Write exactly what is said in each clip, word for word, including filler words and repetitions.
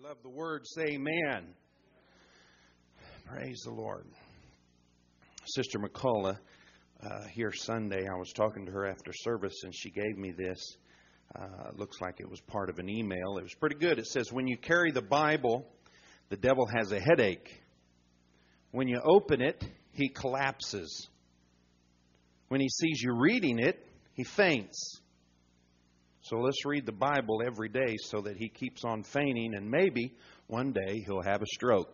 love the word, say amen. Praise the Lord. Sister McCullough, uh, here Sunday, I was talking to her after service, and she gave me this. Uh, looks like it was part of an email. It was pretty good. It says, when you carry the Bible, the devil has a headache. When you open it, he collapses. When he sees you reading it, he faints. So let's read the Bible every day so that he keeps on fainting, and maybe one day he'll have a stroke.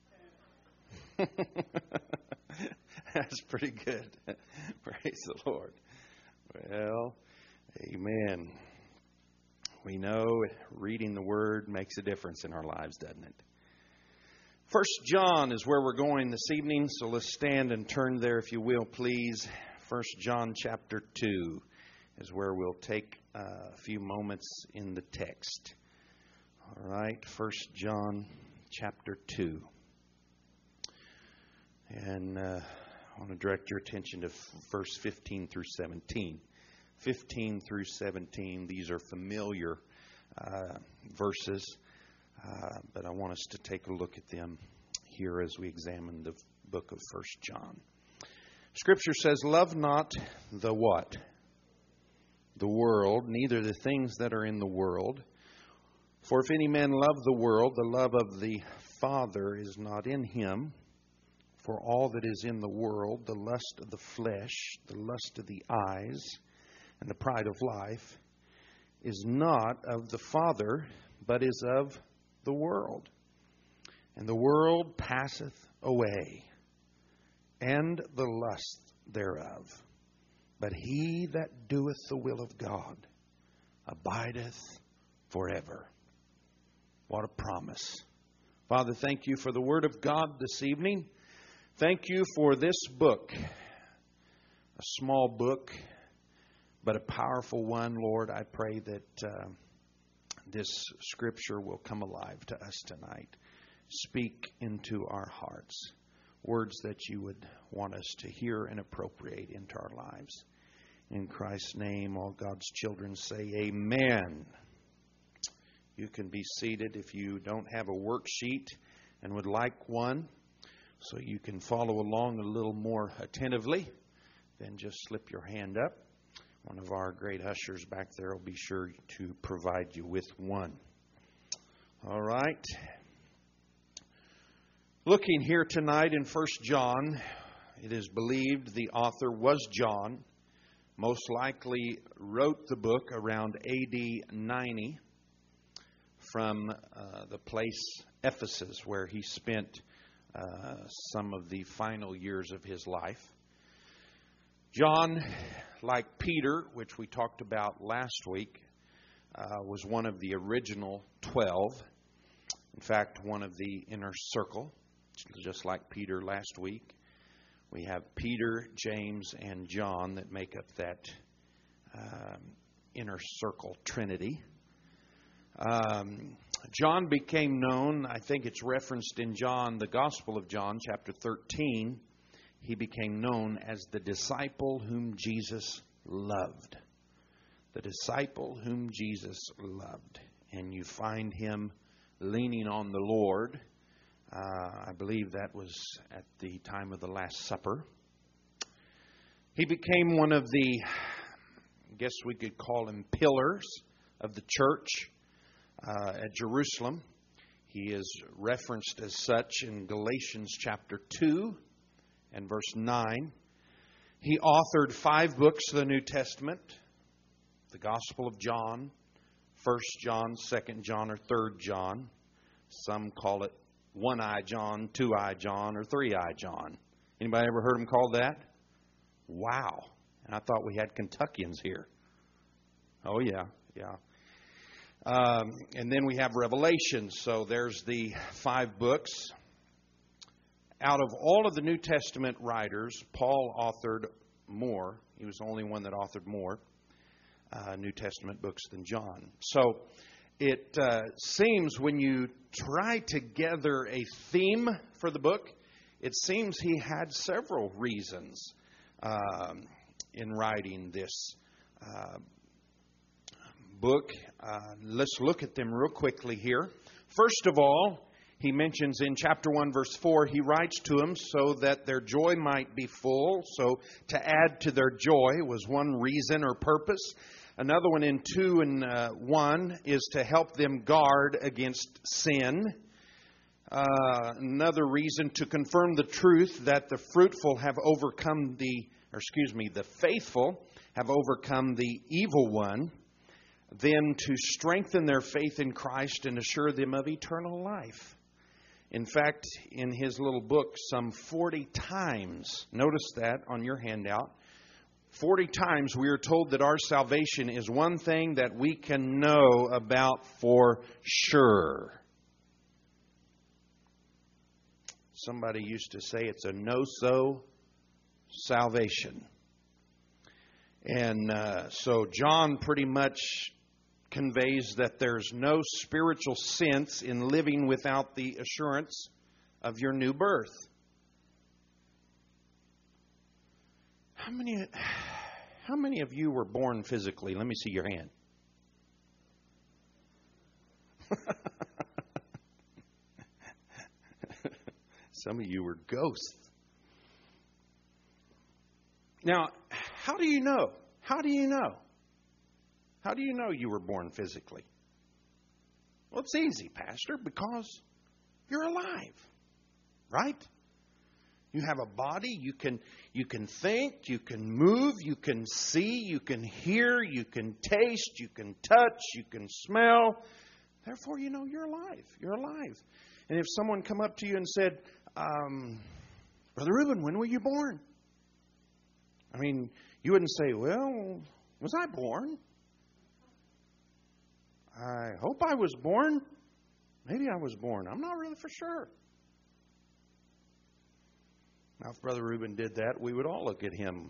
That's pretty good. Praise the Lord. Well, amen. We know reading the Word makes a difference in our lives, doesn't it? First John is where we're going this evening, so let's stand and turn there, if you will, please. First John chapter two is where we'll take uh, a few moments in the text. All right, First John chapter two. And uh, I want to direct your attention to verse fifteen through seventeen. fifteen through seventeen, these are familiar uh, verses, uh, but I want us to take a look at them here as we examine the book of First John. Scripture says, love not the what? The world, neither the things that are in the world. For if any man love the world, the love of the Father is not in him. For all that is in the world, the lust of the flesh, the lust of the eyes, and the pride of life, is not of the Father, but is of the world. And the world passeth away, and the lust thereof. But he that doeth the will of God abideth forever. What a promise. Father, thank you for the Word of God this evening. Thank you for this book, a small book, but a powerful one. Lord, I pray that uh, this Scripture will come alive to us tonight. Speak into our hearts words that you would want us to hear and appropriate into our lives. In Christ's name, all God's children say amen. You can be seated if you don't have a worksheet and would like one, so you can follow along a little more attentively. Then just slip your hand up. One of our great ushers back there will be sure to provide you with one. All right. Looking here tonight in First John, it is believed the author was John. Most likely wrote the book around A D ninety from uh, the place Ephesus, where he spent uh, some of the final years of his life. John, like Peter, which we talked about last week, uh, was one of the original twelve. In fact, one of the inner circle. Just like Peter last week, we have Peter, James, and John that make up that um, inner circle trinity. Um, John became known, I think it's referenced in John, the Gospel of John, chapter thirteen. He became known as the disciple whom Jesus loved. The disciple whom Jesus loved. And you find him leaning on the Lord. Uh, I believe that was at the time of the Last Supper. He became one of the, I guess we could call him pillars of the church uh, at Jerusalem. He is referenced as such in Galatians chapter two and verse nine. He authored five books of the New Testament. The Gospel of John, First John, Second John, or Third John. Some call it One-Eye John, Two-Eye John, or Three-Eye John. Anybody ever heard him called that? Wow. And I thought we had Kentuckians here. Oh, yeah, yeah. Um, and then we have Revelation. So there's the five books. Out of all of the New Testament writers, Paul authored more. He was the only one that authored more uh, New Testament books than John. So it uh, seems when you try to gather a theme for the book, it seems he had several reasons um, in writing this uh, book. Uh, let's look at them real quickly here. First of all, he mentions in chapter one, verse four, he writes to them so that their joy might be full. So to add to their joy was one reason or purpose. Another one in two and uh, one is to help them guard against sin. Uh, another reason to confirm the truth that the fruitful have overcome the, or excuse me, the faithful have overcome the evil one. Then to strengthen their faith in Christ and assure them of eternal life. In fact, in his little book, some forty times, notice that on your handout, forty times we are told that our salvation is one thing that we can know about for sure. Somebody used to say it's a no-so salvation. And uh, so John pretty much conveys that there's no spiritual sense in living without the assurance of your new birth. How many, how many of you were born physically? Let me see your hand. Some of you were ghosts. Now, how do you know? How do you know? How do you know you were born physically? Well, it's easy, Pastor, because you're alive, right? You have a body, you can you can think, you can move, you can see, you can hear, you can taste, you can touch, you can smell. Therefore, you know you're alive. You're alive. And if someone come up to you and said, um, Brother Reuben, when were you born? I mean, you wouldn't say, well, was I born? I hope I was born. Maybe I was born. I'm not really for sure. Now, if Brother Reuben did that, we would all look at him.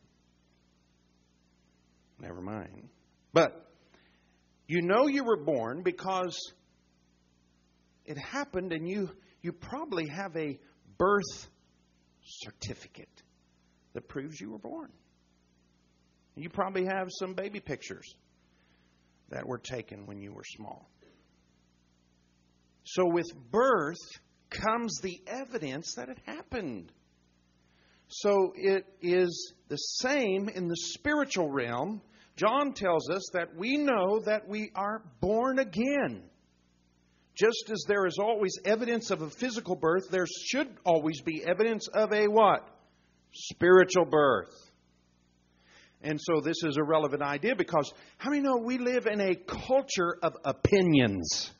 Never mind. But you know you were born because it happened, and you, you probably have a birth certificate that proves you were born. You probably have some baby pictures that were taken when you were small. So with birth comes the evidence that it happened. So it is the same in the spiritual realm. John tells us that we know that we are born again. Just as there is always evidence of a physical birth, there should always be evidence of a what? Spiritual birth. And so this is a relevant idea because how many know we live in a culture of opinions?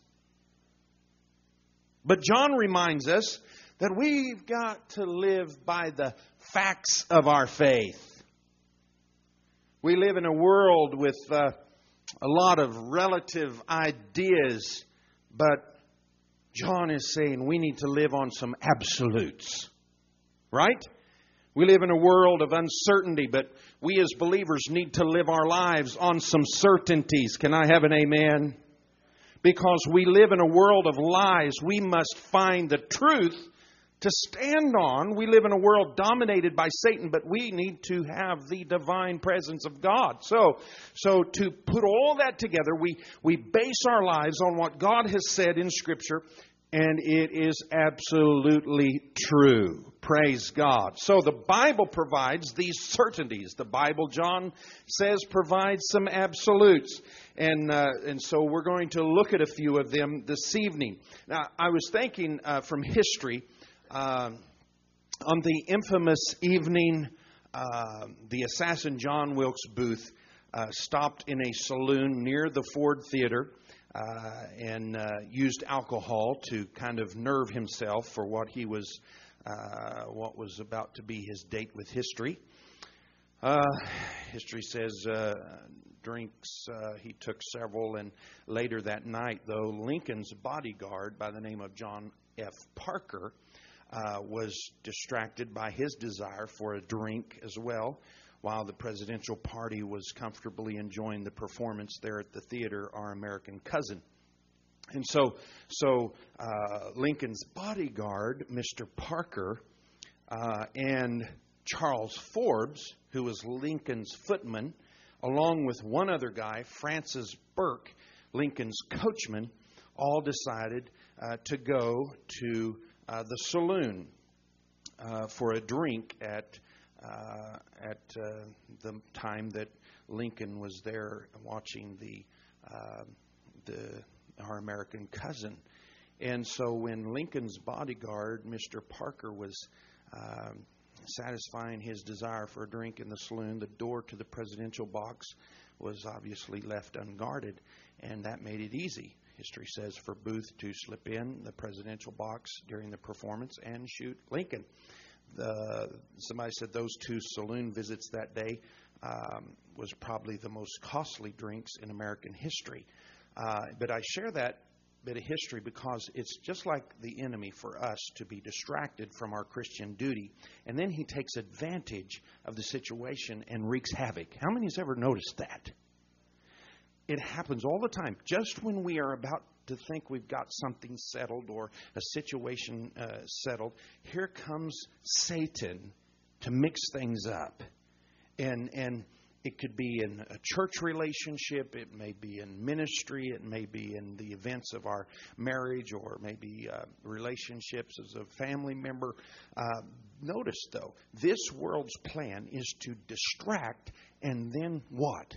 But John reminds us that we've got to live by the facts of our faith. We live in a world with uh, a lot of relative ideas, but John is saying we need to live on some absolutes. Right? We live in a world of uncertainty, but we as believers need to live our lives on some certainties. Can I have an amen? Because we live in a world of lies, we must find the truth to stand on. We live in a world dominated by Satan, but we need to have the divine presence of God. So, so to put all that together, we, we base our lives on what God has said in Scripture, and it is absolutely true. Praise God. So the Bible provides these certainties. The Bible, John says, provides some absolutes. And uh, and so we're going to look at a few of them this evening. Now, I was thinking uh, from history, uh, on the infamous evening, uh, the assassin John Wilkes Booth uh, stopped in a saloon near the Ford Theater. Uh, and uh, used alcohol to kind of nerve himself for what he was, uh, what was about to be his date with history. Uh, history says uh, drinks, uh, he took several, and later that night, though, Lincoln's bodyguard by the name of John F. Parker uh, was distracted by his desire for a drink as well. While the presidential party was comfortably enjoying the performance there at the theater, Our American Cousin. And so so uh, Lincoln's bodyguard, Mister Parker, uh, and Charles Forbes, who was Lincoln's footman, along with one other guy, Francis Burke, Lincoln's coachman, all decided uh, to go to uh, the saloon uh, for a drink at uh, at uh, the time that Lincoln was there watching the uh, the our American cousin. And so when Lincoln's bodyguard, Mister Parker, was uh, satisfying his desire for a drink in the saloon, the door to the presidential box was obviously left unguarded, and that made it easy, history says, for Booth to slip in the presidential box during the performance and shoot Lincoln. The, somebody said those two saloon visits that day um, was probably the most costly drinks in American history. Uh, but I share that bit of history because it's just like the enemy for us to be distracted from our Christian duty. And then he takes advantage of the situation and wreaks havoc. How many has ever noticed that? It happens all the time. Just when we are about to think we've got something settled or a situation uh, settled, here comes Satan to mix things up. And and it could be in a church relationship, it may be in ministry, it may be in the events of our marriage, or maybe uh, relationships as a family member. Uh, notice, though, this world's plan is to distract and then what?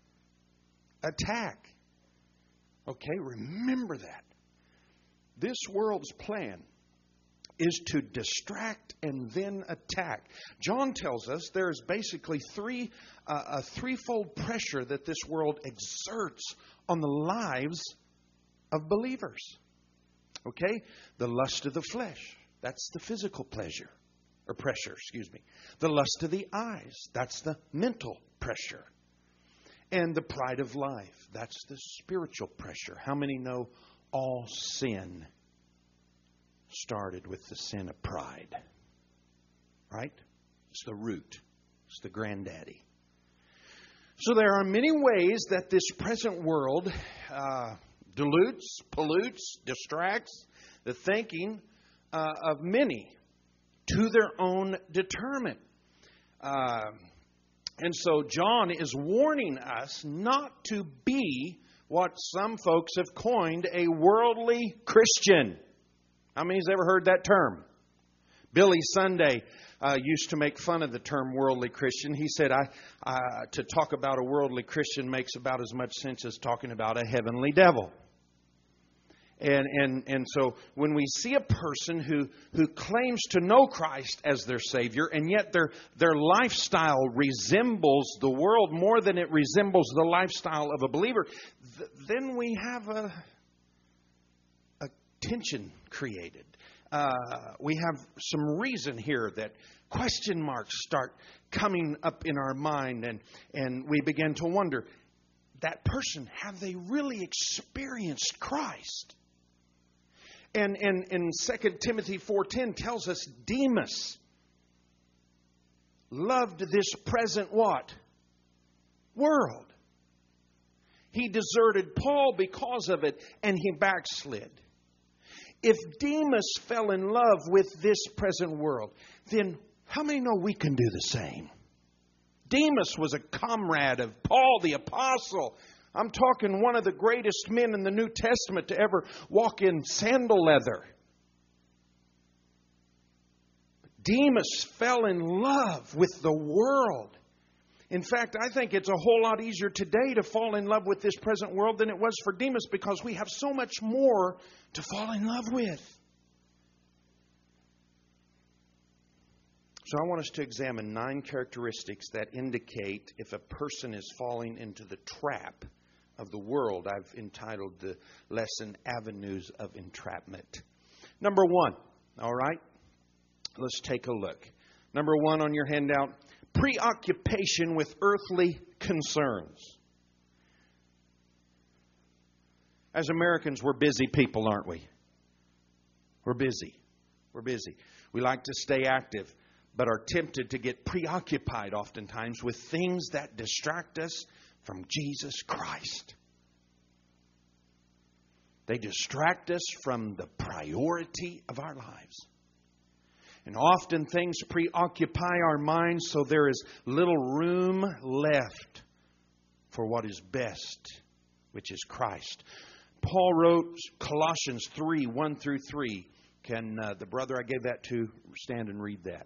Attack. Okay, remember that. This world's plan is to distract and then attack. John tells us there's basically three uh, a threefold pressure that this world exerts on the lives of believers. Okay? The lust of the flesh, that's the physical pleasure or pressure, excuse me. The lust of the eyes, that's the mental pressure. And the pride of life, that's the spiritual pressure. How many know all sin started with the sin of pride? Right? It's the root. It's the granddaddy. So there are many ways that this present world uh, dilutes, pollutes, distracts the thinking uh, of many to their own determinant. Uh, and so John is warning us not to be what some folks have coined a worldly Christian. How many has ever heard that term? Billy Sunday uh, used to make fun of the term worldly Christian. He said, "I uh, to talk about a worldly Christian makes about as much sense as talking about a heavenly devil." And and and so when we see a person who who claims to know Christ as their Savior, and yet their their lifestyle resembles the world more than it resembles the lifestyle of a believer, th- then we have a a tension created. Uh, we have some reason here that question marks start coming up in our mind, and and we begin to wonder, that person, have they really experienced Christ? And, and, and Second Timothy four ten tells us Demas loved this present what? World. He deserted Paul because of it, and he backslid. If Demas fell in love with this present world, then how many know we can do the same? Demas was a comrade of Paul the Apostle. I'm talking one of the greatest men in the New Testament to ever walk in sandal leather. Demas fell in love with the world. In fact, I think it's a whole lot easier today to fall in love with this present world than it was for Demas, because we have so much more to fall in love with. So I want us to examine nine characteristics that indicate if a person is falling into the trap of the world. I've entitled the lesson Avenues of Entrapment. Number one, all right, let's take a look. Number one on your handout, preoccupation with earthly concerns. As Americans, we're busy people, aren't we? We're busy. We're busy. We like to stay active, but are tempted to get preoccupied oftentimes with things that distract us from Jesus Christ. They distract us from the priority of our lives. And often things preoccupy our minds, so there is little room left for what is best, which is Christ. Paul wrote Colossians three, one through three. Can uh, the brother I gave that to stand and read that?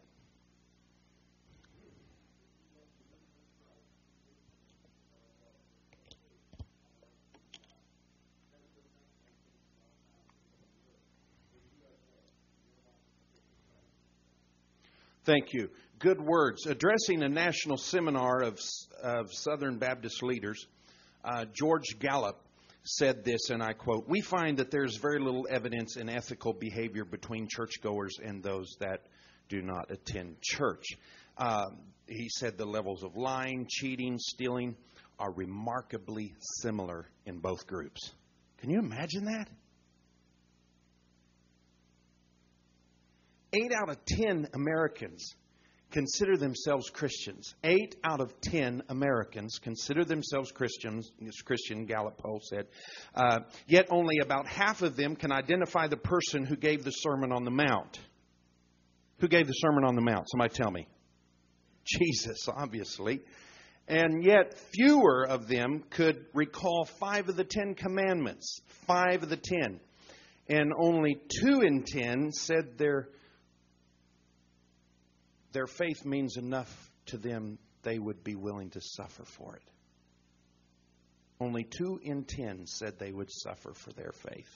Thank you. Good words. Addressing a national seminar of, of Southern Baptist leaders, uh, George Gallup said this, and I quote, "We find that there's very little evidence in ethical behavior between churchgoers and those that do not attend church." Um, he said the levels of lying, cheating, stealing are remarkably similar in both groups. Can you imagine that? Eight out of ten Americans consider themselves Christians. Eight out of ten Americans consider themselves Christians, Christian, Gallup poll said. Uh, yet only about half of them can identify the person who gave the Sermon on the Mount. Who gave the Sermon on the Mount? Somebody tell me. Jesus, obviously. And yet fewer of them could recall five of the Ten Commandments. Five of the ten. And only two in ten said their Their faith means enough to them they would be willing to suffer for it. Only two in ten said they would suffer for their faith.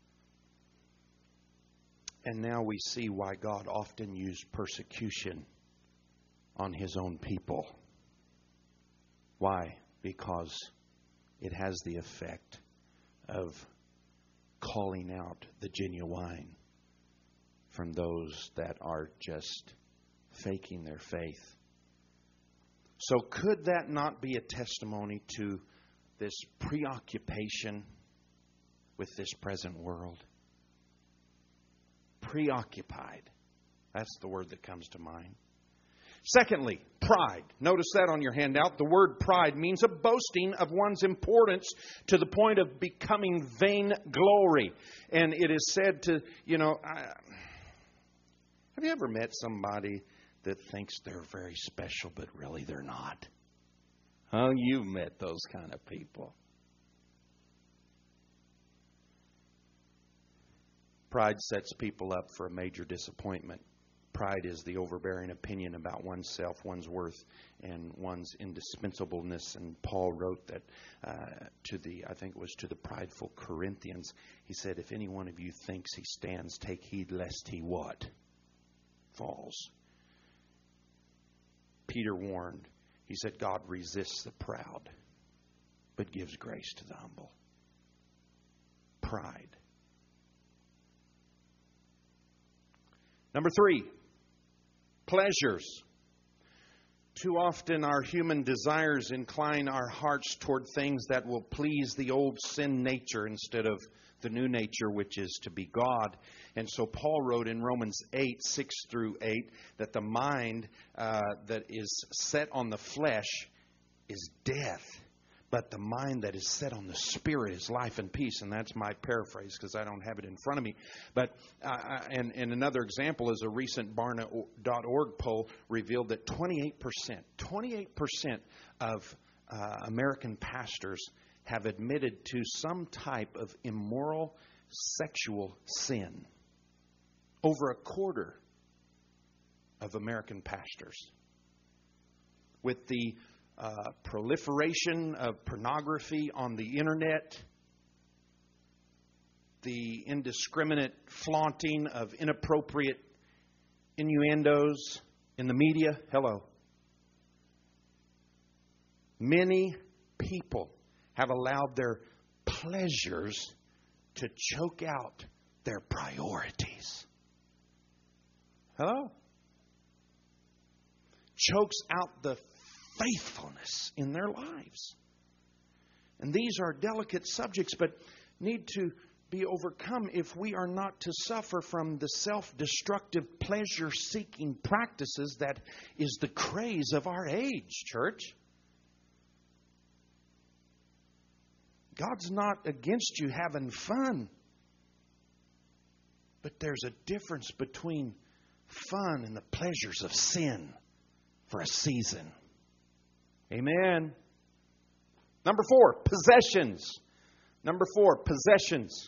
And now we see why God often used persecution on His own people. Why? Because it has the effect of calling out the genuine from those that are just faking their faith. So could that not be a testimony to this preoccupation with this present world? Preoccupied. That's the word that comes to mind. Secondly, pride. Notice that on your handout. The word pride means a boasting of one's importance to the point of becoming vainglory. And it is said to, you know, I, have you ever met somebody that thinks they're very special, but really they're not? Oh, you've met those kind of people. Pride sets people up for a major disappointment. Pride is the overbearing opinion about oneself, one's worth, and one's indispensableness. And Paul wrote that uh, to the, I think it was to the prideful Corinthians. He said, if any one of you thinks he stands, take heed lest he what? Falls. Peter warned. He said, God resists the proud, but gives grace to the humble. Pride. Number three, pleasures. Too often our human desires incline our hearts toward things that will please the old sin nature instead of the new nature, which is to be God. And so Paul wrote in Romans eight, six through eight, that the mind uh, that is set on the flesh is death, but the mind that is set on the Spirit is life and peace. And that's my paraphrase because I don't have it in front of me. But uh, and, and another example is a recent Barna dot org poll revealed that twenty-eight percent, twenty-eight percent of uh, American pastors have admitted to some type of immoral sexual sin. Over a quarter of American pastors. With the uh, proliferation of pornography on the internet, the indiscriminate flaunting of inappropriate innuendos in the media, hello. Many people have allowed their pleasures to choke out their priorities. Hello? Chokes out the faithfulness in their lives. And these are delicate subjects, but need to be overcome if we are not to suffer from the self-destructive, pleasure-seeking practices that is the craze of our age, church. God's not against you having fun. But there's a difference between fun and the pleasures of sin for a season. Amen. Number four, possessions. Number four, possessions.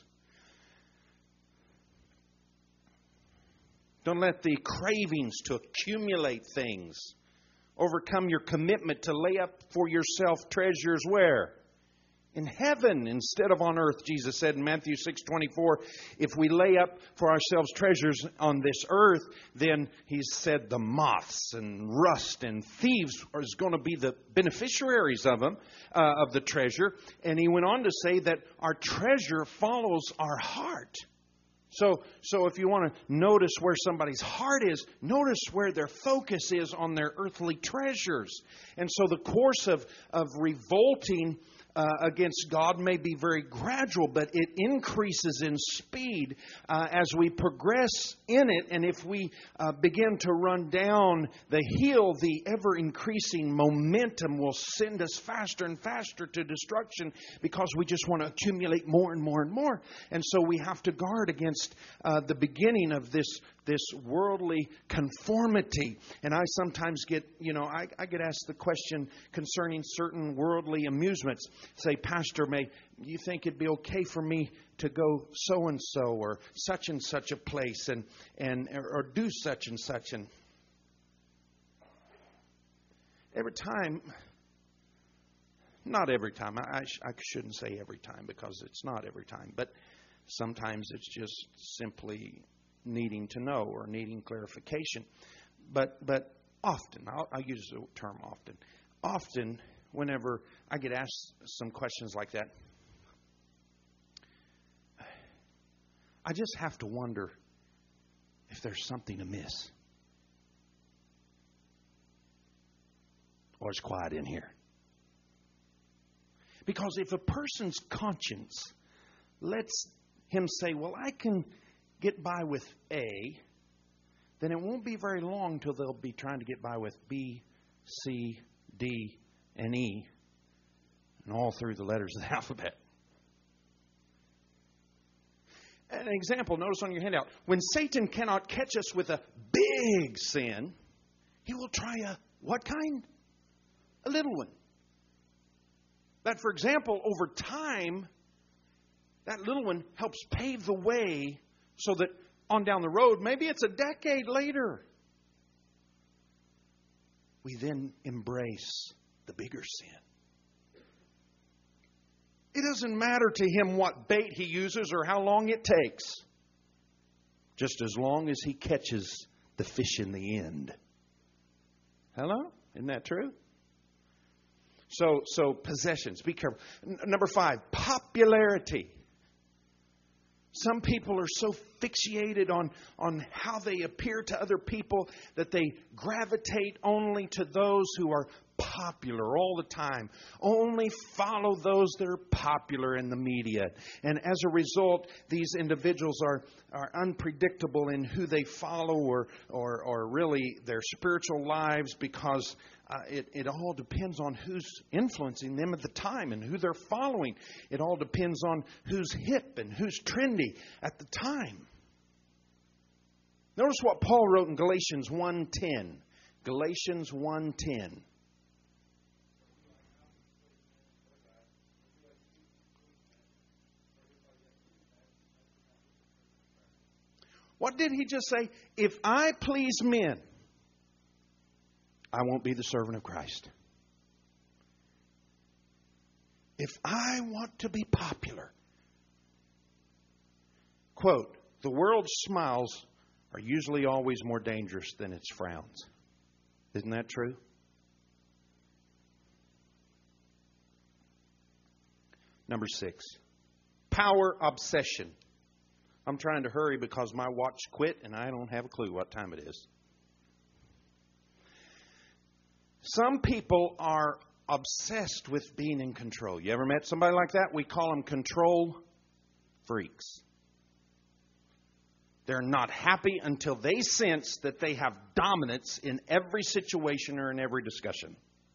Don't let the cravings to accumulate things overcome your commitment to lay up for yourself treasures where? In heaven instead of on earth. Jesus said in Matthew six twenty-four, if we lay up for ourselves treasures on this earth, then He said the moths and rust and thieves are going to be the beneficiaries of them, uh, of the treasure. And He went on to say that our treasure follows our heart. So, so if you want to notice where somebody's heart is, notice where their focus is on their earthly treasures. And so the course of, of revolting Uh, against God may be very gradual, but it increases in speed uh, as we progress in it. And if we uh, begin to run down the hill, the ever-increasing momentum will send us faster and faster to destruction because we just want to accumulate more and more and more. And so we have to guard against uh, the beginning of this this worldly conformity. And I sometimes get, you know, I, I get asked the question concerning certain worldly amusements. Say, Pastor, may you think it'd be okay for me to go so and so or such and such a place and and or do such and such? And every time, not every time. I, I, sh- I shouldn't say every time because it's not every time, but sometimes it's just simply needing to know or needing clarification. But but often, I'll, I'll use the term often. Often, whenever I get asked some questions like that, I just have to wonder if there's something amiss. Or it's quiet in here. Because if a person's conscience lets him say, well, I can get by with A, then it won't be very long till they'll be trying to get by with B, C, D, and E, and all through the letters of the alphabet. An example, notice on your handout, when Satan cannot catch us with a big sin, he will try a what kind? A little one. That, for example, over time, that little one helps pave the way so that on down the road, maybe it's a decade later, we then embrace the bigger sin. It doesn't matter to him what bait he uses or how long it takes, just as long as he catches the fish in the end. Hello? Isn't that true? So, so possessions, be careful. N- number five, popularity. Some people are so fixated on, on how they appear to other people that they gravitate only to those who are popular all the time. Only follow those that are popular in the media. And as a result, these individuals are, are unpredictable in who they follow or, or, or really their spiritual lives because uh, it, it all depends on who's influencing them at the time and who they're following. It all depends on who's hip and who's trendy at the time. Notice what Paul wrote in Galatians one ten. Galatians one ten. What did he just say? If I please men, I won't be the servant of Christ. If I want to be popular, quote, the world's smiles are usually always more dangerous than its frowns. Isn't that true? Number six, power obsession. I'm trying to hurry because my watch quit and I don't have a clue what time it is. Some people are obsessed with being in control. You ever met somebody like that? We call them control freaks. They're not happy until they sense that they have dominance in every situation or in every discussion.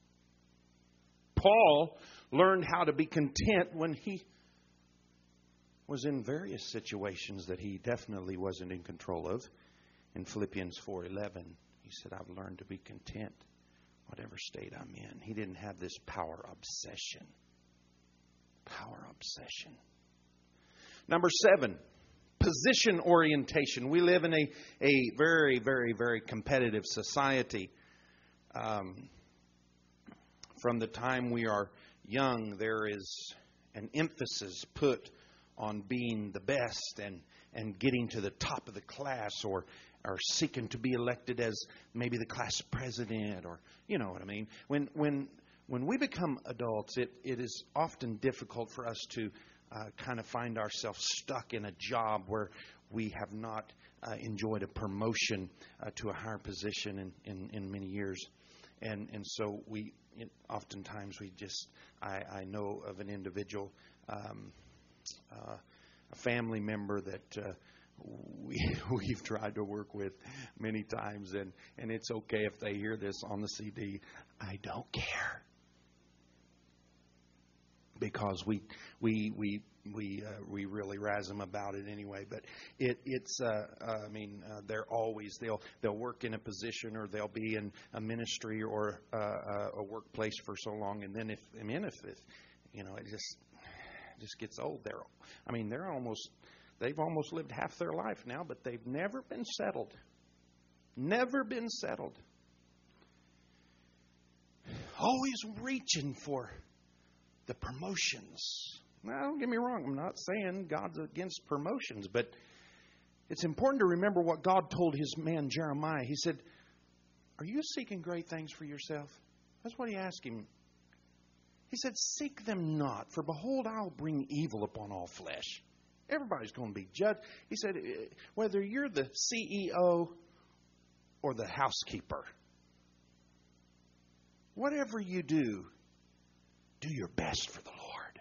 Paul learned how to be content when he was in various situations that he definitely wasn't in control of. In Philippians four eleven, he said, I've learned to be content whatever state I'm in. He didn't have this power obsession. Power obsession. Number seven, position orientation. We live in a, a very, very, very competitive society. Um, from the time we are young, there is an emphasis put on being the best and, and getting to the top of the class, or, or seeking to be elected as maybe the class president, or you know what I mean. When when when we become adults, it, it is often difficult for us to uh, kind of find ourselves stuck in a job where we have not uh, enjoyed a promotion uh, to a higher position in, in, in many years. And and so we it, oftentimes we just, I, I know of an individual, um, uh, a family member that uh, we, we've tried to work with many times, and, and it's okay if they hear this on the C D. I don't care. Because we we we we uh, we really razz them about it anyway. But it it's uh, uh, I mean uh, they're always they'll they'll work in a position, or they'll be in a ministry or uh, a workplace for so long, and then if I mean if, if you know it just it just gets old. They're I mean they're almost they've almost lived half their life now, but they've never been settled. Never been settled. Always reaching for the promotions. Now, don't get me wrong. I'm not saying God's against promotions, but it's important to remember what God told his man Jeremiah. He said, are you seeking great things for yourself? That's what he asked him. He said, seek them not, for behold, I'll bring evil upon all flesh. Everybody's going to be judged. He said, whether you're the C E O or the housekeeper, whatever you do, do your best for the Lord.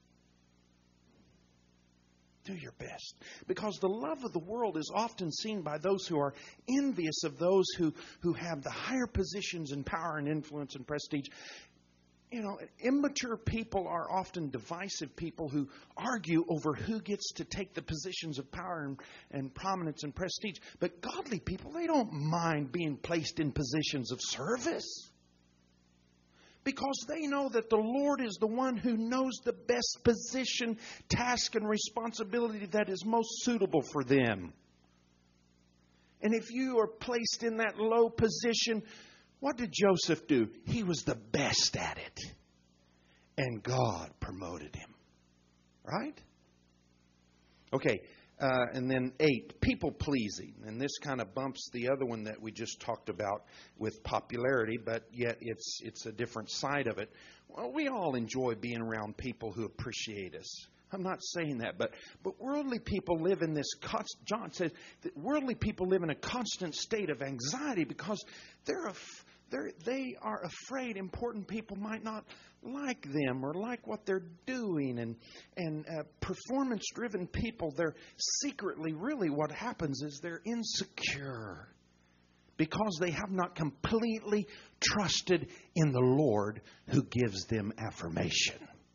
Do your best. Because the love of the world is often seen by those who are envious of those who, who have the higher positions and power and influence and prestige. You know, immature people are often divisive people who argue over who gets to take the positions of power and, and prominence and prestige. But godly people, they don't mind being placed in positions of service. Because they know that the Lord is the one who knows the best position, task, and responsibility that is most suitable for them. And if you are placed in that low position, what did Joseph do? He was the best at it. And God promoted him. Right? Okay. Uh, and then eight, people pleasing. And this kind of bumps the other one that we just talked about with popularity, but yet it's it's a different side of it. Well, we all enjoy being around people who appreciate us. I'm not saying that, but but worldly people live in this, const, John says, that worldly people live in a constant state of anxiety because they're a, they're, they are afraid important people might not like them or like what they're doing. And, and uh, performance-driven people, they're secretly, really what happens is they're insecure because they have not completely trusted in the Lord who gives them affirmation.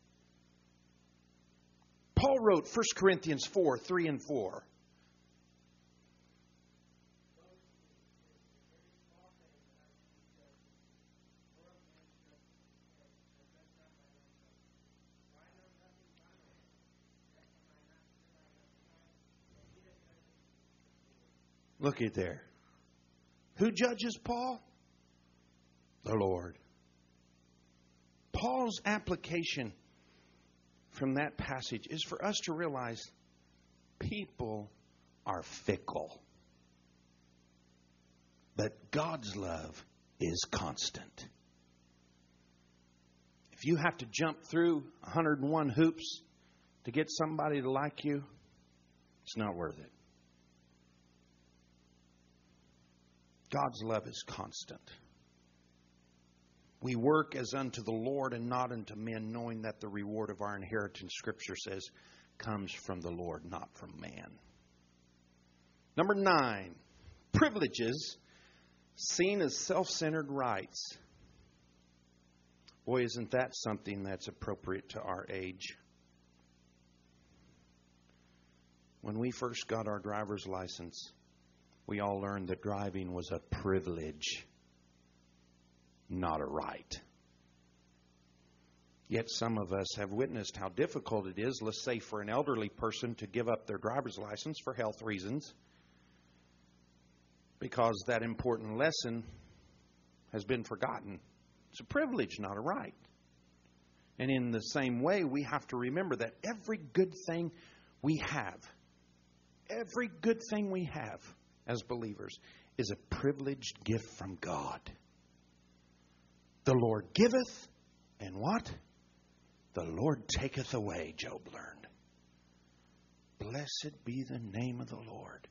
Paul wrote First Corinthians four, three and four. Look at there. Who judges Paul? The Lord. Paul's application from that passage is for us to realize people are fickle. But God's love is constant. If you have to jump through one hundred one hoops to get somebody to like you, it's not worth it. God's love is constant. We work as unto the Lord and not unto men, knowing that the reward of our inheritance, Scripture says, comes from the Lord, not from man. Number nine, privileges seen as self-centered rights. Boy, isn't that something that's appropriate to our age? When we first got our driver's license, we all learned that driving was a privilege, not a right. Yet some of us have witnessed how difficult it is, let's say for an elderly person, to give up their driver's license for health reasons, because that important lesson has been forgotten. It's a privilege, not a right. And in the same way, we have to remember that every good thing we have, every good thing we have as believers is a privileged gift from God. The Lord giveth, and what? The Lord taketh away, Job learned. Blessed be the name of the Lord.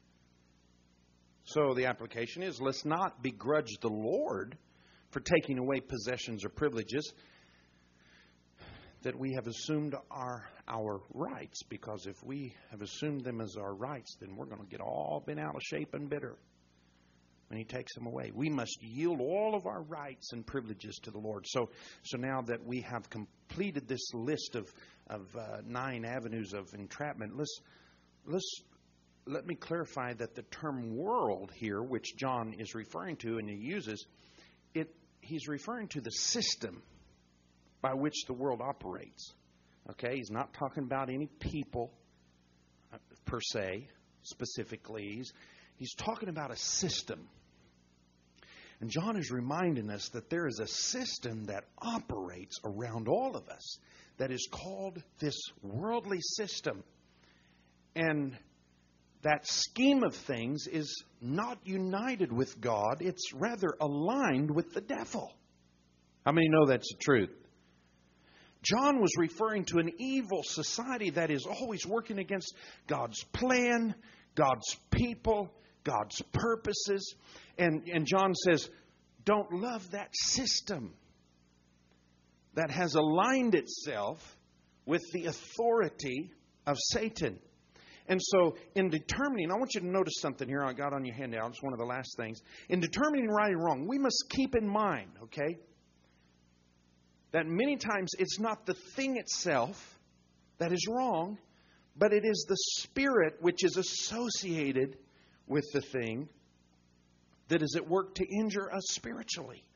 So the application is, let's not begrudge the Lord for taking away possessions or privileges that we have assumed are our rights. Because if we have assumed them as our rights, then we're going to get all bent out of shape and bitter when He takes them away. We must yield all of our rights and privileges to the Lord. So, so now that we have completed this list of of uh, nine avenues of entrapment, let's let's let me clarify that the term "world" here, which John is referring to and he uses, it he's referring to the system by which the world operates. Okay, he's not talking about any people per se, specifically. He's, he's talking about a system. And John is reminding us that there is a system that operates around all of us that is called this worldly system. And that scheme of things is not united with God. It's rather aligned with the devil. How many know that's the truth? John was referring to an evil society that is always working against God's plan, God's people, God's purposes. And, and John says, don't love that system that has aligned itself with the authority of Satan. And so in determining, I want you to notice something here I got on your handout. It's one of the last things. In determining right and wrong, we must keep in mind, okay, that many times it's not the thing itself that is wrong, but it is the spirit which is associated with the thing that is at work to injure us spiritually.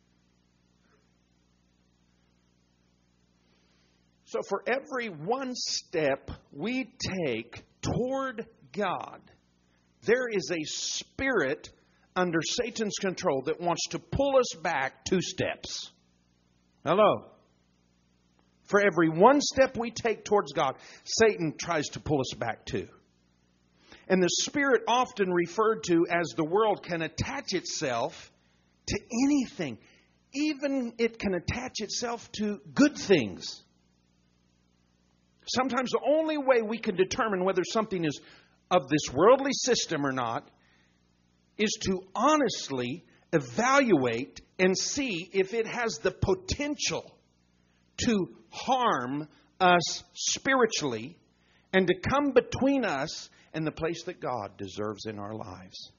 So for every one step we take toward God, there is a spirit under Satan's control that wants to pull us back two steps. Hello. For every one step we take towards God, Satan tries to pull us back too. And the spirit often referred to as the world can attach itself to anything. Even it can attach itself to good things. Sometimes the only way we can determine whether something is of this worldly system or not is to honestly evaluate and see if it has the potential to harm us spiritually and to come between us and the place that God deserves in our lives.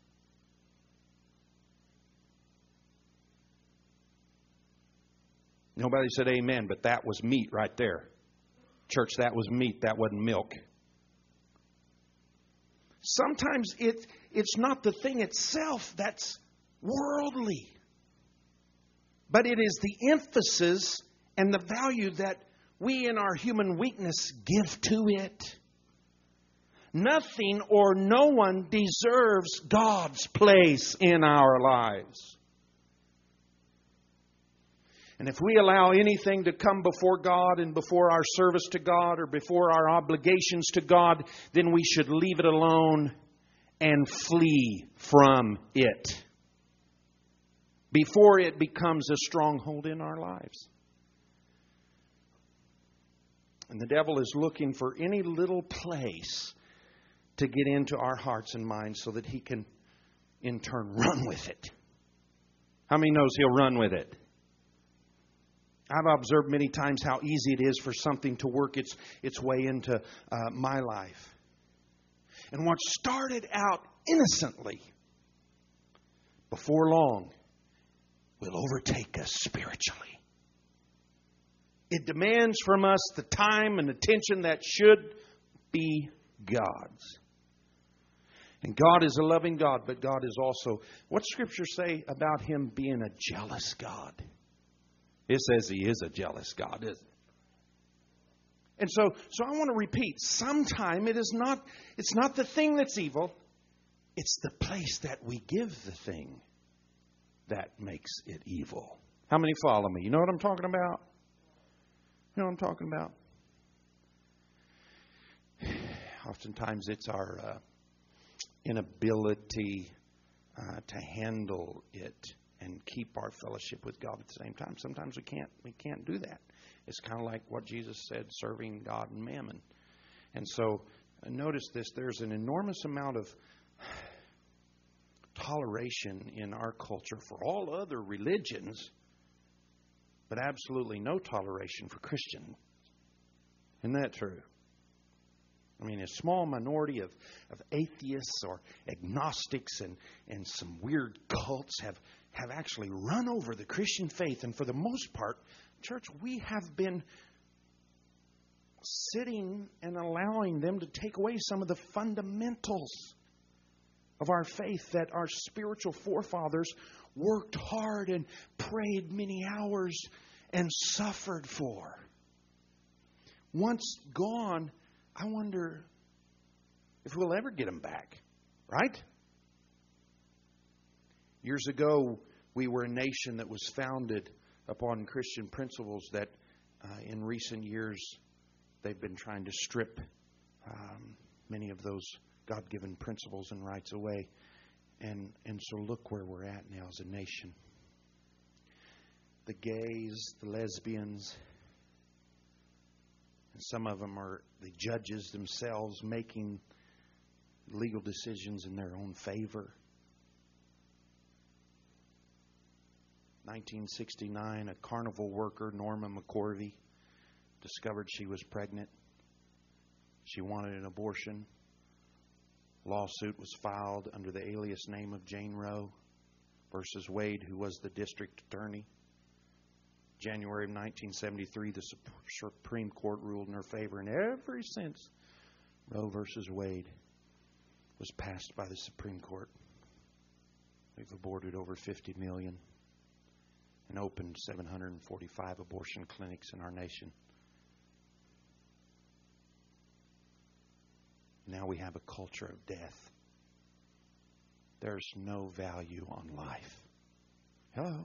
Nobody said amen, but that was meat right there. Church, that was meat. That wasn't milk. Sometimes it, it's not the thing itself that's worldly, but it is the emphasis and the value that we in our human weakness give to it. Nothing or no one deserves God's place in our lives. And if we allow anything to come before God and before our service to God or before our obligations to God, then we should leave it alone and flee from it before it becomes a stronghold in our lives. And the devil is looking for any little place to get into our hearts and minds so that he can, in turn, run with it. How many knows he'll run with it? I've observed many times how easy it is for something to work its its way into uh, my life. And what started out innocently, before long, will overtake us spiritually. It demands from us the time and attention that should be God's. And God is a loving God, but God is also, what Scripture say about Him being a jealous God? It says He is a jealous God, isn't it? And so, so I want to repeat, sometime it is not, it's not the thing that's evil. It's the place that we give the thing that makes it evil. How many follow me? You know what I'm talking about? You know what I'm talking about? Oftentimes it's our uh, inability uh, to handle it and keep our fellowship with God at the same time. Sometimes we can't we can't do that. It's kind of like what Jesus said, serving God and mammon. And so uh, notice this, there's an enormous amount of toleration in our culture for all other religions, but absolutely no toleration for Christian. Isn't that true? I mean, a small minority of, of atheists or agnostics and, and some weird cults have, have actually run over the Christian faith. And for the most part, church, we have been sitting and allowing them to take away some of the fundamentals of our faith that our spiritual forefathers worked hard and prayed many hours and suffered for. Once gone, I wonder if we'll ever get them back, right? Years ago, we were a nation that was founded upon Christian principles that uh, in recent years they've been trying to strip um, many of those God-given principles and rights away. And, and so look where we're at now as a nation. The gays, the lesbians, and some of them are the judges themselves making legal decisions in their own favor. nineteen sixty-nine, a carnival worker, Norma McCorvey, discovered she was pregnant. She wanted an abortion. Lawsuit was filed under the alias name of Jane Roe versus Wade, who was the district attorney. January of nineteen seventy-three, the Supreme Court ruled in her favor, and ever since, Roe versus Wade was passed by the Supreme Court. We've aborted over fifty million and opened seven hundred forty-five abortion clinics in our nation. Now we have a culture of death. There's no value on life. Hello?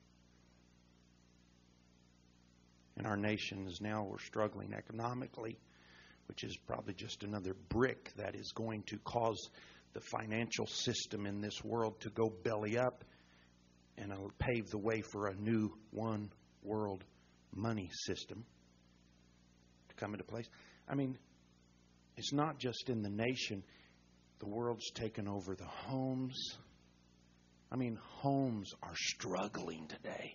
And our nation is now, we're struggling economically, which is probably just another brick that is going to cause the financial system in this world to go belly up, and it'll pave the way for a new one world money system to come into place. I mean, it's not just in the nation. The world's taken over the homes. I mean, homes are struggling today.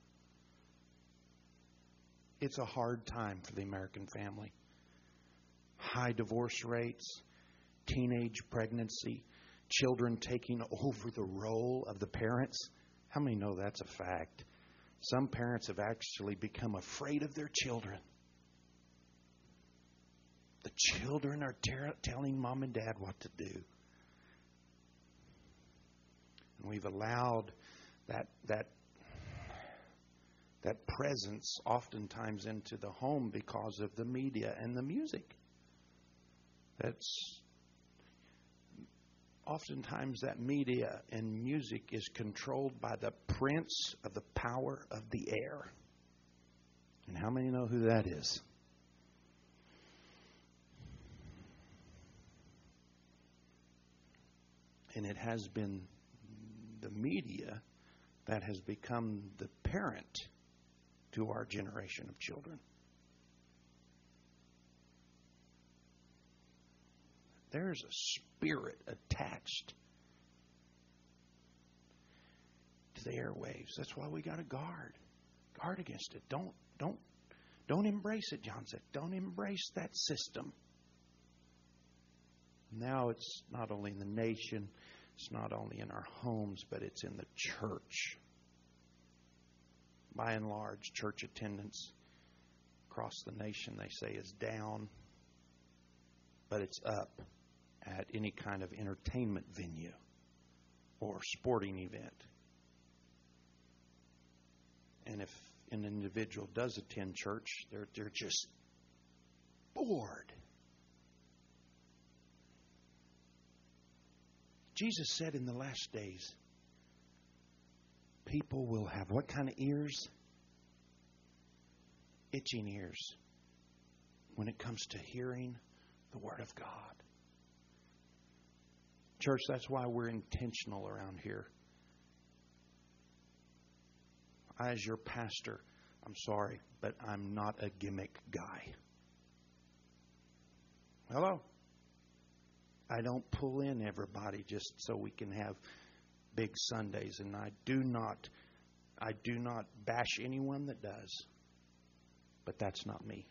It's a hard time for the American family. High divorce rates, teenage pregnancy, children taking over the role of the parents. How many know that's a fact? Some parents have actually become afraid of their children. The children are ter- telling mom and dad what to do. And we've allowed that that that presence oftentimes into the home because of the media and the music. That's oftentimes that media and music is controlled by the prince of the power of the air. And how many know who that is? And it has been the media that has become the parent to our generation of children. There's a spirit attached to the airwaves. That's why we got to guard. Guard against it. Don't don't don't embrace it, John said. Don't embrace that system. Now it's not only in the nation, it's not only in our homes, but it's in the church. By and large, church attendance across the nation, they say, is down, but it's up at any kind of entertainment venue or sporting event. And if an individual does attend church, they're, they're just bored. Jesus said in the last days, people will have what kind of ears? Itching ears when it comes to hearing the Word of God. Church, that's why we're intentional around here. I, as your pastor, I'm sorry, but I'm not a gimmick guy. Hello? I don't pull in everybody just so we can have big Sundays, and I do not I do not bash anyone that does. But that's not me.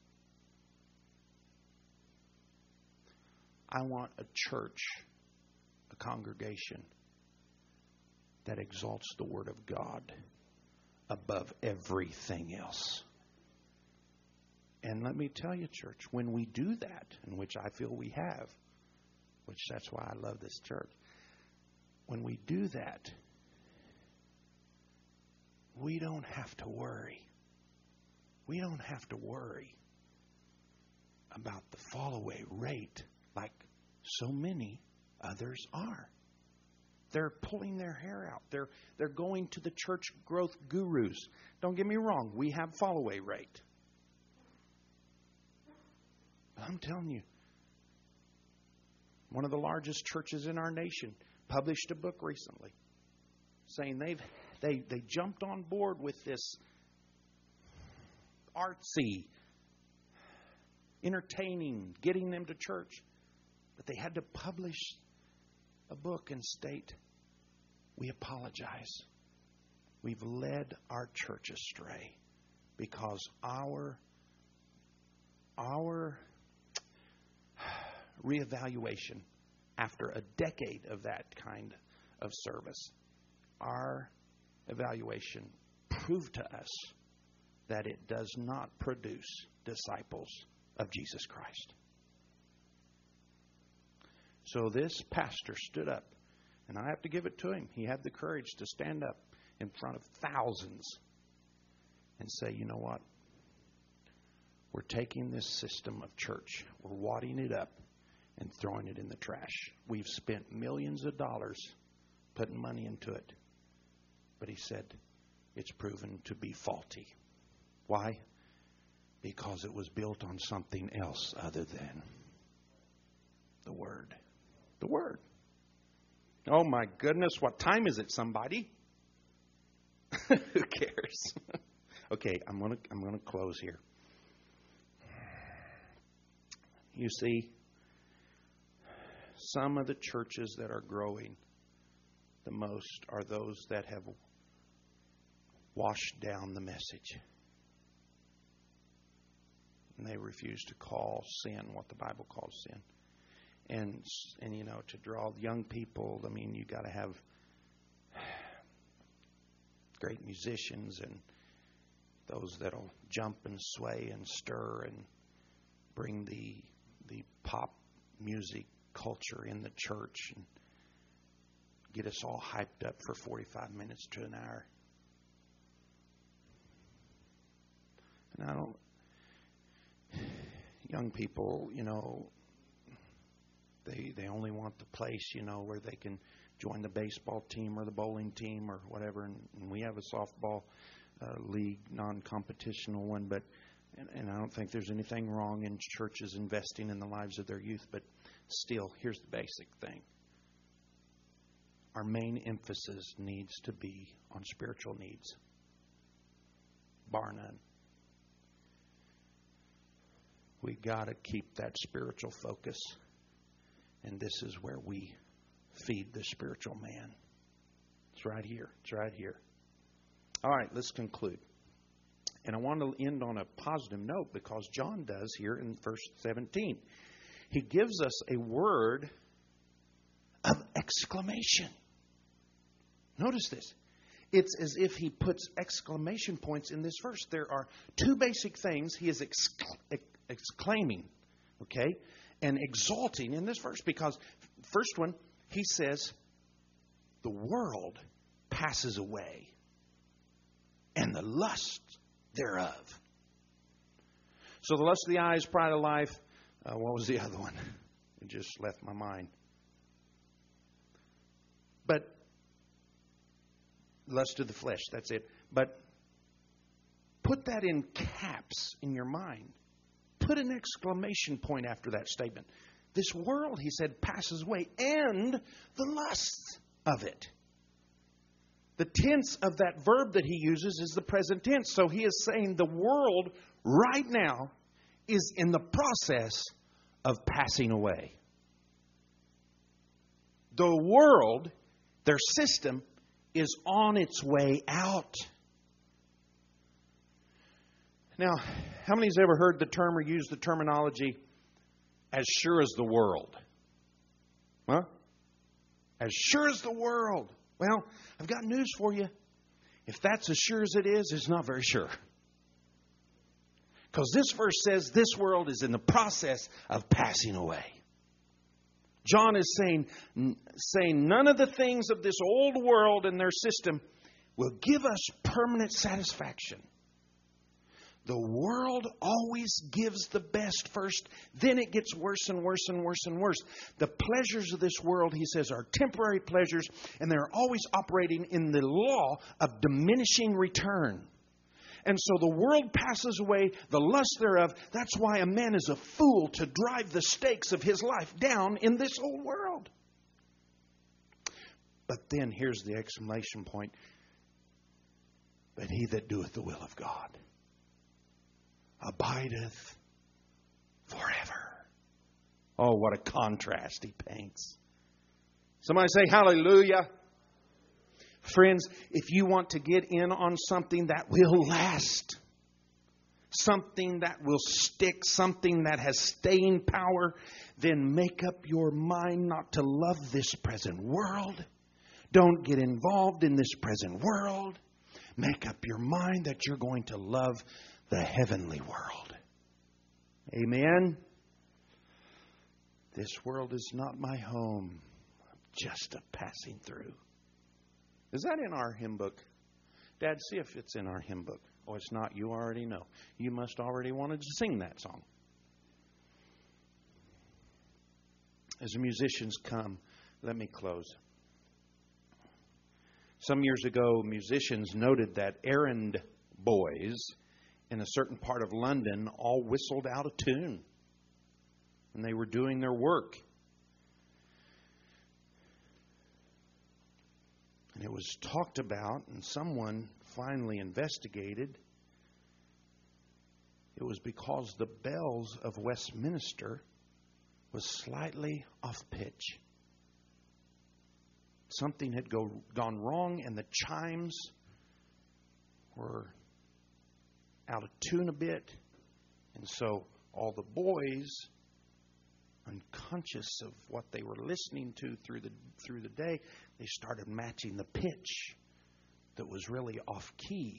I want a church, a congregation that exalts the Word of God above everything else. And let me tell you, church, when we do that, and which I feel we have, which that's why I love this church, when we do that, we don't have to worry. We don't have to worry about the fall away rate like so many others are. They're pulling their hair out. They're they're going to the church growth gurus. Don't get me wrong, we have fall away rate. But I'm telling you, one of the largest churches in our nation published a book recently saying they've they they jumped on board with this artsy, entertaining, getting them to church. But they had to publish a book and state, we apologize. We've led our church astray because our, our reevaluation after a decade of that kind of service, our evaluation proved to us that it does not produce disciples of Jesus Christ. So this pastor stood up, and I have to give it to him. He had the courage to stand up in front of thousands and say, you know what? We're taking this system of church, we're wadding it up and throwing it in the trash. We've spent millions of dollars putting money into it. But he said, it's proven to be faulty. Why? Because it was built on something else other than the Word. The Word. Oh my goodness, what time is it, somebody? Who cares? Okay, I'm gonna I'm gonna close here. You see, some of the churches that are growing the most are those that have washed down the message. And they refuse to call sin what the Bible calls sin. And, and you know, to draw young people, I mean, you got to have great musicians and those that'll jump and sway and stir and bring the the pop music culture in the church and get us all hyped up for forty-five minutes to an hour. And I don't... Young people, you know, they they only want the place, you know, where they can join the baseball team or the bowling team or whatever. And, and we have a softball uh, league, non-competitional one. But and, and I don't think there's anything wrong in churches investing in the lives of their youth. But still, here's the basic thing. Our main emphasis needs to be on spiritual needs, bar none. We got to keep that spiritual focus. And this is where we feed the spiritual man. It's right here. It's right here. All right, let's conclude. And I want to end on a positive note because John does here in verse seventeen. He gives us a word of exclamation. Notice this. It's as if he puts exclamation points in this verse. There are two basic things he is exclaiming. exclaiming, okay, and exalting in this verse. Because first one, he says, the world passes away. and the lust thereof. So the lust of the eyes, pride of life. Uh, what was the other one? It just left my mind. But lust of the flesh, that's it. But put that in caps in your mind. Put an exclamation point after that statement. This world, he said, passes away, and the lusts of it. The tense of that verb that he uses is the present tense. So he is saying the world right now is in the process of passing away. The world, their system, is on its way out. Now, how many has ever heard the term or used the terminology, as sure as the world? Huh? As sure as the world. Well, I've got news for you. If that's as sure as it is, it's not very sure. Because this verse says this world is in the process of passing away. John is saying, saying none of the things of this old world and their system will give us permanent satisfaction. The world always gives the best first. Then it gets worse and worse and worse and worse. The pleasures of this world, he says, are temporary pleasures, and they're always operating in the law of diminishing return. And so the world passes away, the lust thereof. That's why a man is a fool to drive the stakes of his life down in this old world. But then here's the exclamation point. But he that doeth the will of God abideth forever. Oh, what a contrast he paints. Somebody say hallelujah. Friends, if you want to get in on something that will last, something that will stick, something that has staying power, then make up your mind not to love this present world. Don't get involved in this present world. Make up your mind that you're going to love the heavenly world. Amen? This world is not my home. I'm just a passing through. Is that in our hymn book? Dad, see if it's in our hymn book. Oh, it's not. You already know. You must already wanted to sing that song. As the musicians come, let me close. Some years ago, musicians noted that errand boys in a certain part of London all whistled out of tune when they were doing their work. And it was talked about, and someone finally investigated. It was because the bells of Westminster was slightly off pitch. Something had go, gone wrong, and the chimes were out of tune a bit. And so all the boys, unconscious of what they were listening to through the through the day, they started matching the pitch that was really off key.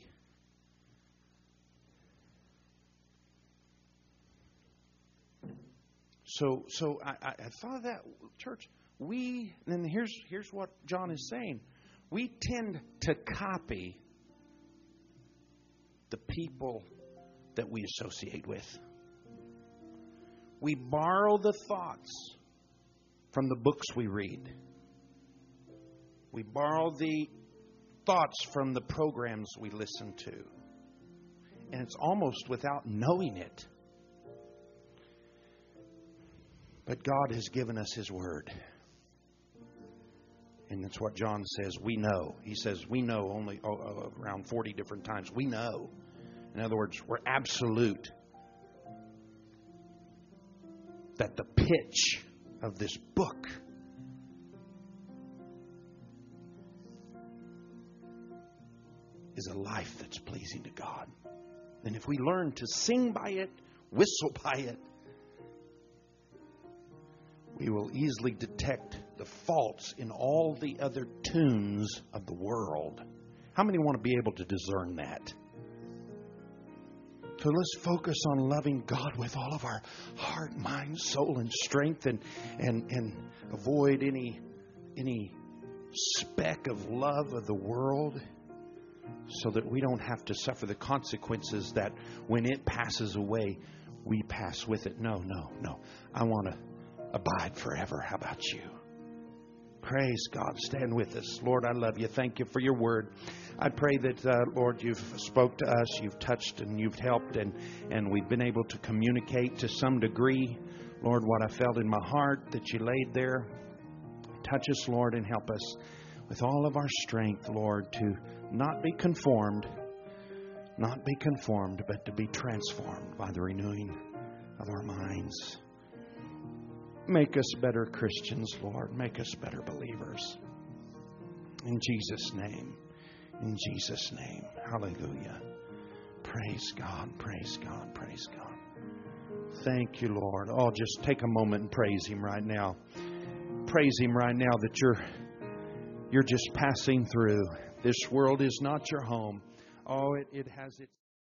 So so I, I thought of that, church. We and here's here's what John is saying. We tend to copy the people that we associate with. We borrow the thoughts from the books we read. We borrow the thoughts from the programs we listen to. And it's almost without knowing it. But God has given us His Word. And that's what John says, we know. He says we know only oh, oh, around forty different times. We know. In other words, we're absolute that the pitch of this book is a life that's pleasing to God. And if we learn to sing by it, whistle by it, we will easily detect the faults in all the other tunes of the world. How many want to be able to discern that? So let's focus on loving God with all of our heart, mind, soul, and strength, and and, and avoid any any speck of love of the world. so that we don't have to suffer the consequences that when it passes away, we pass with it. No, no, no. I want to abide forever. How about you? Praise God. Stand with us. Lord, I love you. Thank you for your word. I pray that, uh, Lord, you've spoke to us, you've touched and you've helped, and, and we've been able to communicate to some degree, Lord, what I felt in my heart that you laid there. Touch us, Lord, and help us with all of our strength, Lord, to not be conformed, not be conformed, but to be transformed by the renewing of our minds. Make us better Christians, Lord. Make us better believers. In Jesus' name. In Jesus' name. Hallelujah. Praise God. Praise God. Praise God. Thank you, Lord. Oh, just take a moment and praise Him right now. Praise Him right now that you're you're just passing through. This world is not your home. Oh, it, it has its